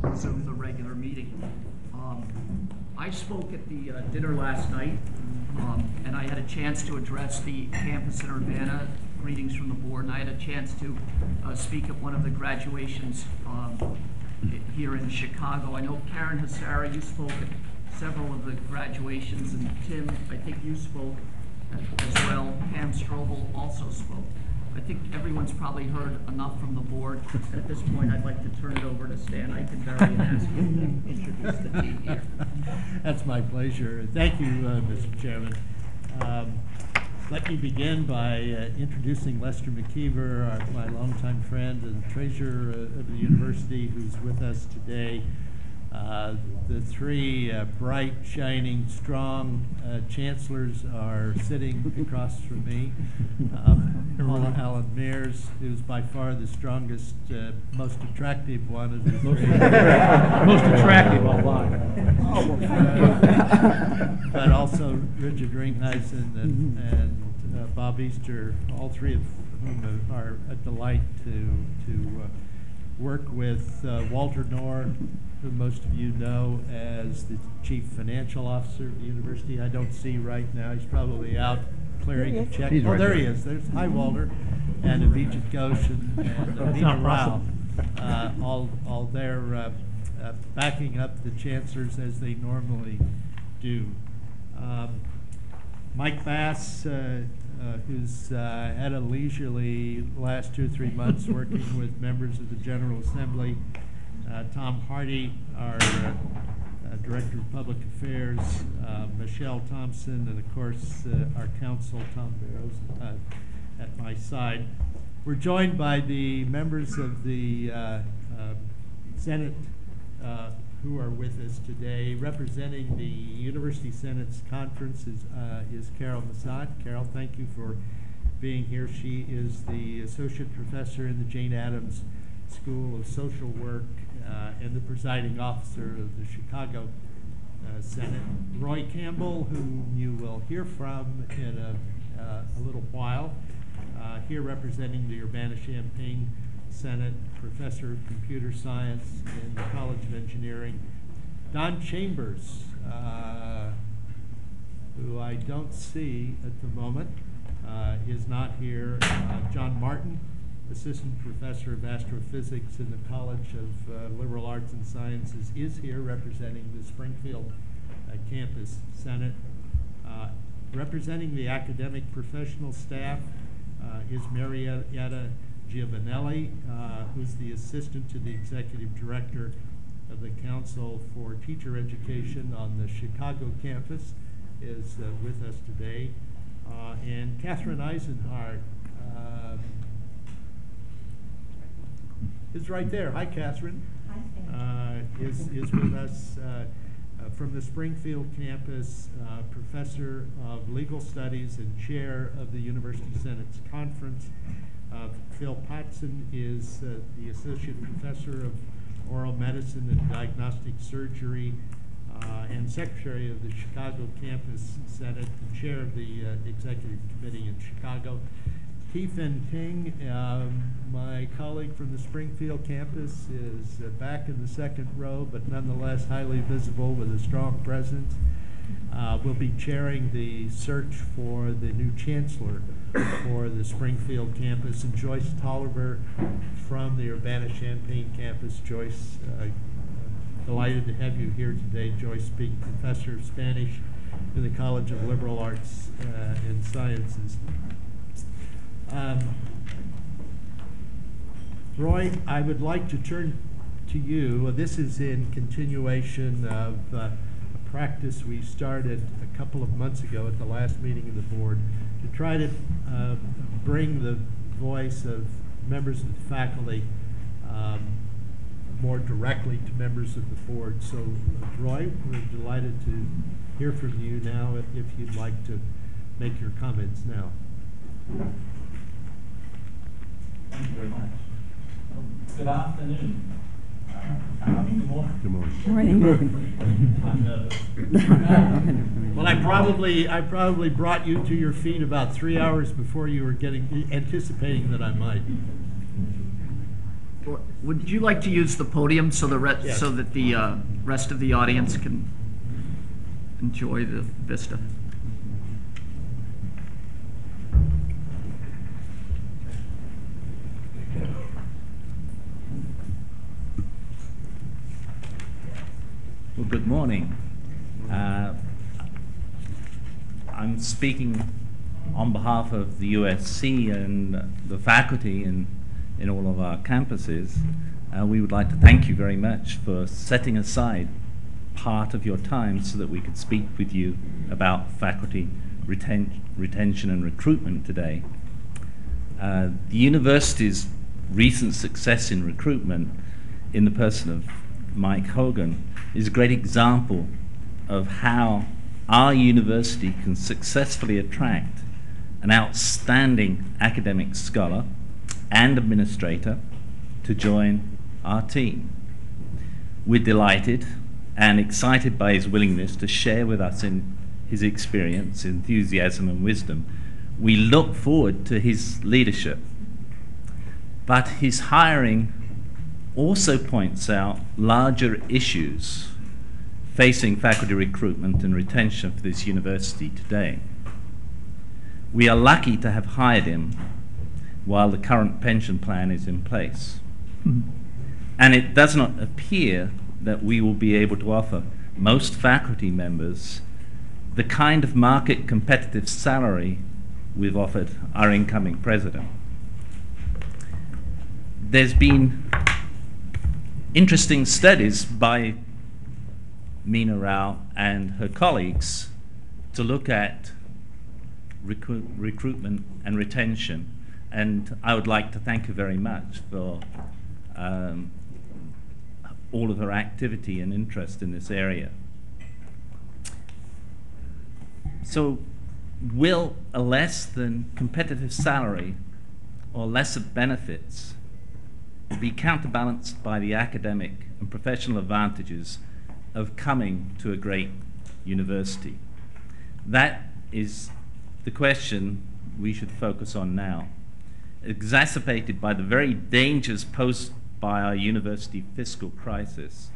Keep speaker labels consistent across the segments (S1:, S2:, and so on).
S1: resume the regular meeting. I spoke at the dinner last night, and I had a chance to address the campus in Urbana. Greetings from the board, and I had a chance to speak at one of the graduations here in Chicago. I know Karen Hassara, you spoke at several of the graduations, and Tim, I think you spoke as well. Pam Strobel also spoke. I think everyone's probably heard enough from the board. At this point, I'd like to turn it over to Stan Eichenberry and ask him to introduce the team here.
S2: That's my pleasure. Thank you, Mr. Chairman. Let me begin by introducing Lester McKeever, my longtime friend and treasurer of the university, who's with us today. The three bright, shining, strong chancellors are sitting across from me. Paula Allen Mears, who's by far the strongest, most attractive one of the three.
S3: Most attractive online.
S2: But also Richard Ringheisen and Bob Easter, all three of whom are a delight to work with. Walter Knorr, who most of you know as the chief financial officer of the university. I don't see right now. He's probably out clearing a check.
S3: He's
S2: oh,
S3: right
S2: there
S3: there.
S2: he is. There's hi, Walter, and Avijit Ghosh and Nina Rao, all there backing up the chancellors as they normally do. Mike Bass, who's had a leisurely last 2 or 3 months working with members of the General Assembly. Tom Hardy, our Director of Public Affairs, Michelle Thompson, and of course our counsel, Tom Barrows, at my side. We're joined by the members of the Senate who are with us today. Representing the University Senate's conference is Carol Massad. Carol, thank you for being here. She is the Associate Professor in the Jane Addams School of Social Work and the presiding officer of the Chicago Senate. Roy Campbell, whom you will hear from in a little while, here representing the Urbana-Champaign Senate, Professor of Computer Science in the College of Engineering. Don Chambers, who I don't see at the moment, is not here. John Martin, Assistant Professor of Astrophysics in the College of Liberal Arts and Sciences, is here representing the Springfield Campus Senate. Representing the academic professional staff is Marietta Giovanelli, who's the Assistant to the Executive Director of the Council for Teacher Education on the Chicago campus, is with us today. And Catherine Eisenhart is right there. Hi, Catherine.
S4: Hi,
S2: is with us from the Springfield campus, Professor of Legal Studies and Chair of the University Senate's Conference. Phil Patson is the Associate Professor of Oral Medicine and Diagnostic Surgery and Secretary of the Chicago Campus Senate and Chair of the Executive Committee in Chicago. Keith-En Ting, my colleague from the Springfield campus, is back in the second row, but nonetheless highly visible with a strong presence. Will be chairing the search for the new chancellor for the Springfield campus, and Joyce Tolliver from the Urbana-Champaign campus. Joyce, delighted to have you here today. Joyce being Professor of Spanish in the College of Liberal Arts and Sciences. Roy, I would like to turn to you. This is in continuation of a practice we started a couple of months ago at the last meeting of the board to try to bring the voice of members of the faculty more directly to members of the board. So, Roy, we're delighted to hear from you now if you'd like to make your comments now.
S5: Thank you very much. Good afternoon. Good morning.
S3: Good morning.
S5: I'm nervous.
S2: Well, I probably brought you to your feet about 3 hours before you were anticipating that I might.
S1: Would you like to use the podium so
S2: Yes.
S1: so that the rest of the audience can enjoy the vista?
S5: Well, good morning. I'm speaking on behalf of the USC and the faculty in all of our campuses. We would like to thank you very much for setting aside part of your time so that we could speak with you about faculty retention and recruitment today. The university's recent success in recruitment in the person of Mike Hogan is a great example of how our university can successfully attract an outstanding academic scholar and administrator to join our team. We're delighted and excited by his willingness to share with us in his experience, enthusiasm, and wisdom. We look forward to his leadership. But his hiring also points out larger issues facing faculty recruitment and retention for this university today. We are lucky to have hired him while the current pension plan is in place. And it does not appear that we will be able to offer most faculty members the kind of market competitive salary we've offered our incoming president. There's been interesting studies by Meena Rao and her colleagues to look at recruitment and retention, and I would like to thank her very much for all of her activity and interest in this area. So will a less than competitive salary or lesser benefits be counterbalanced by the academic and professional advantages of coming to a great university? That is the question we should focus on now, exacerbated by the very dangers posed by our university fiscal crisis.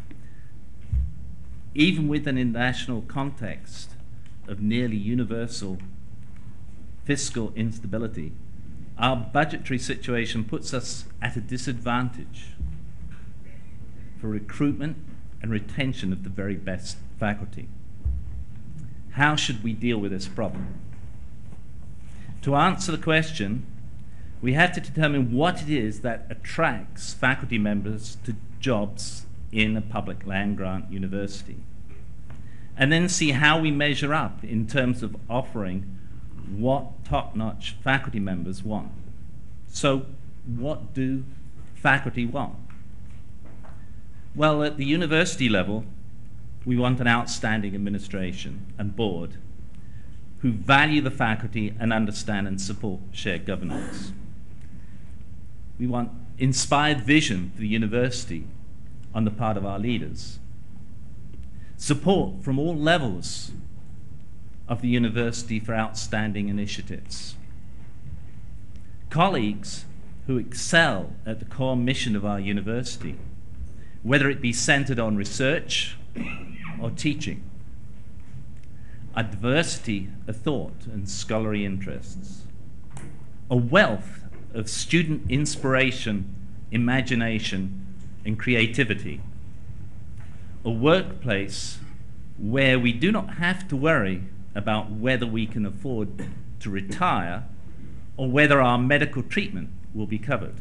S5: Even with an international context of nearly universal fiscal instability, our budgetary situation puts us at a disadvantage for recruitment and retention of the very best faculty. How should we deal with this problem? To answer the question, we have to determine what it is that attracts faculty members to jobs in a public land-grant university, and then see how we measure up in terms of offering what top-notch faculty members want. So what do faculty want? Well, at the university level, we want an outstanding administration and board who value the faculty and understand and support shared governance. We want inspired vision for the university on the part of our leaders. Support from all levels of the university for outstanding initiatives. Colleagues who excel at the core mission of our university, whether it be centered on research or teaching. A diversity of thought and scholarly interests. A wealth of student inspiration, imagination, and creativity. A workplace where we do not have to worry about whether we can afford to retire or whether our medical treatment will be covered.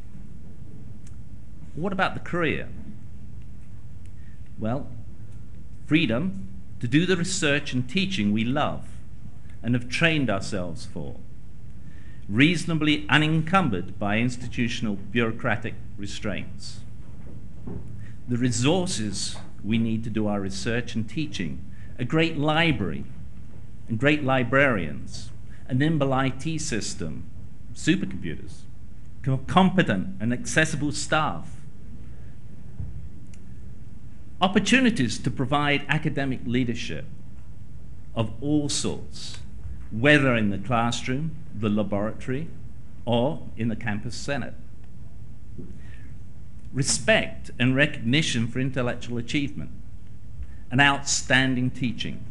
S5: What about the career? Well, freedom to do the research and teaching we love and have trained ourselves for, reasonably unencumbered by institutional bureaucratic restraints. The resources we need to do our research and teaching, a great library and great librarians, a nimble IT system, supercomputers, competent and accessible staff, opportunities to provide academic leadership of all sorts, whether in the classroom, the laboratory, or in the campus senate. respect and recognition for intellectual achievement, and outstanding teaching,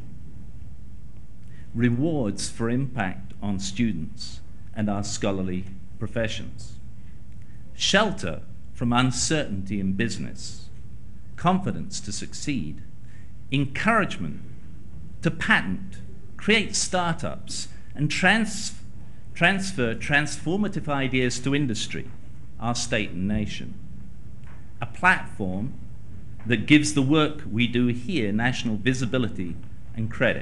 S5: rewards for impact on students and our scholarly professions, shelter from uncertainty in business, confidence to succeed, encouragement to patent, create startups, and transfer transformative ideas to industry, our state and nation. A platform that gives the work we do here national visibility and credit.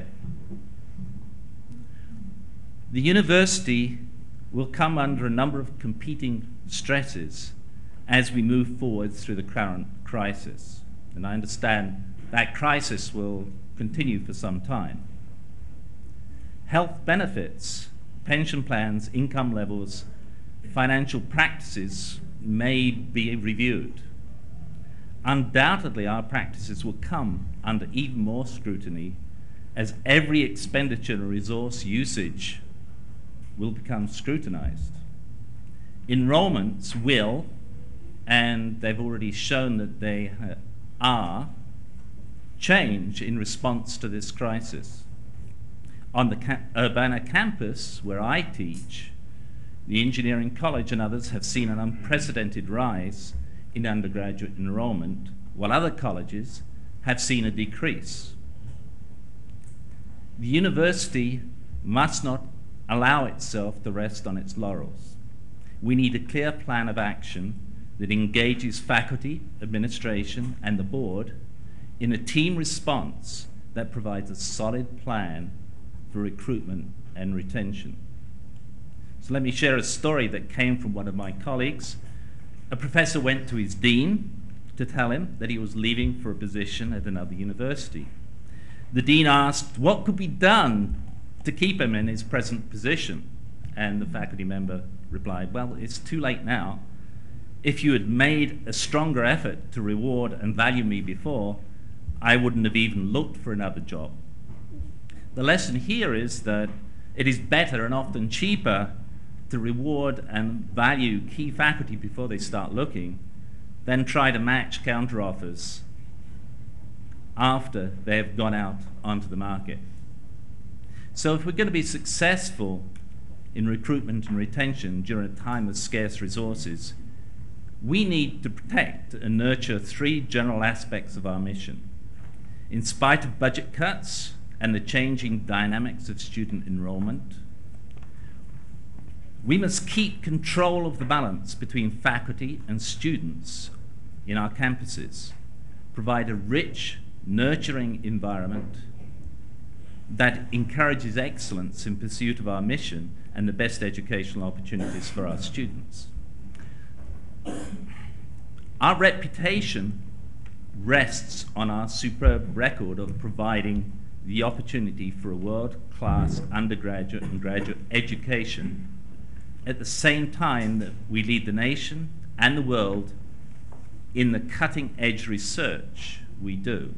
S5: The university will come under a number of competing stresses as we move forward through the current crisis. And I understand that crisis will continue for some time. Health benefits, pension plans, income levels, financial practices may be reviewed. Undoubtedly, our practices will come under even more scrutiny as every expenditure and resource usage will become scrutinized. Enrollments will, and they've already shown that they are, change in response to this crisis. On the Urbana campus, where I teach, the engineering college and others have seen an unprecedented rise in undergraduate enrollment, while other colleges have seen a decrease. The university must not allow itself to rest on its laurels. We need a clear plan of action that engages faculty, administration, and the board in a team response that provides a solid plan for recruitment and retention. So let me share a story that came from one of my colleagues. A professor went to his dean to tell him that he was leaving for a position at another university. The dean asked what could be done to keep him in his present position, and the faculty member replied, well, it's too late now. If you had made a stronger effort to reward and value me before, I wouldn't have even looked for another job. The lesson here is that it is better and often cheaper to reward and value key faculty before they start looking than try to match counteroffers after they have gone out onto the market. So if we're going to be successful in recruitment and retention during a time of scarce resources, we need to protect and nurture three general aspects of our mission. In spite of budget cuts and the changing dynamics of student enrollment, we must keep control of the balance between faculty and students in our campuses, provide a rich, nurturing environment that encourages excellence in pursuit of our mission and the best educational opportunities for our students. Our reputation rests on our superb record of providing the opportunity for a world-class undergraduate and graduate education at the same time that we lead the nation and the world in the cutting-edge research we do.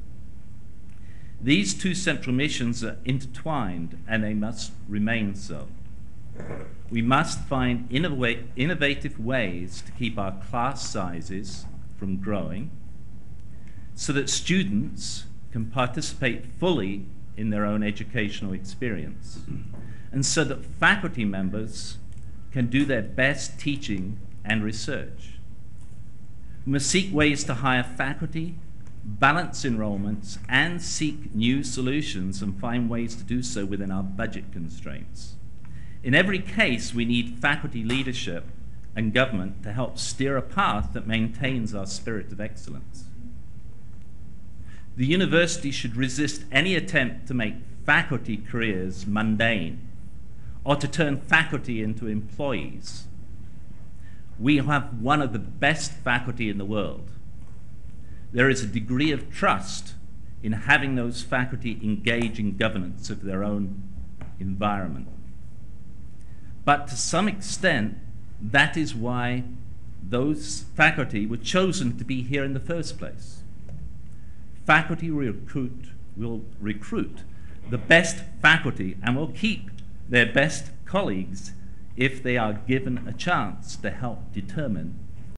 S5: These two central missions are intertwined, and they must remain so. We must find innovative ways to keep our class sizes from growing so that students can participate fully in their own educational experience, and so that faculty members can do their best teaching and research. We must seek ways to hire faculty, balance enrollments, and seek new solutions and find ways to do so within our budget constraints. In every case, we need faculty leadership and government to help steer a path that maintains our spirit of excellence. The university should resist any attempt to make faculty careers mundane or to turn faculty into employees. We have one of the best faculty in the world. There is a degree of trust in having those faculty engage in governance of their own environment. But to some extent, that is why those faculty were chosen to be here in the first place. Faculty will recruit the best faculty and will keep their best colleagues if they are given a chance to help determine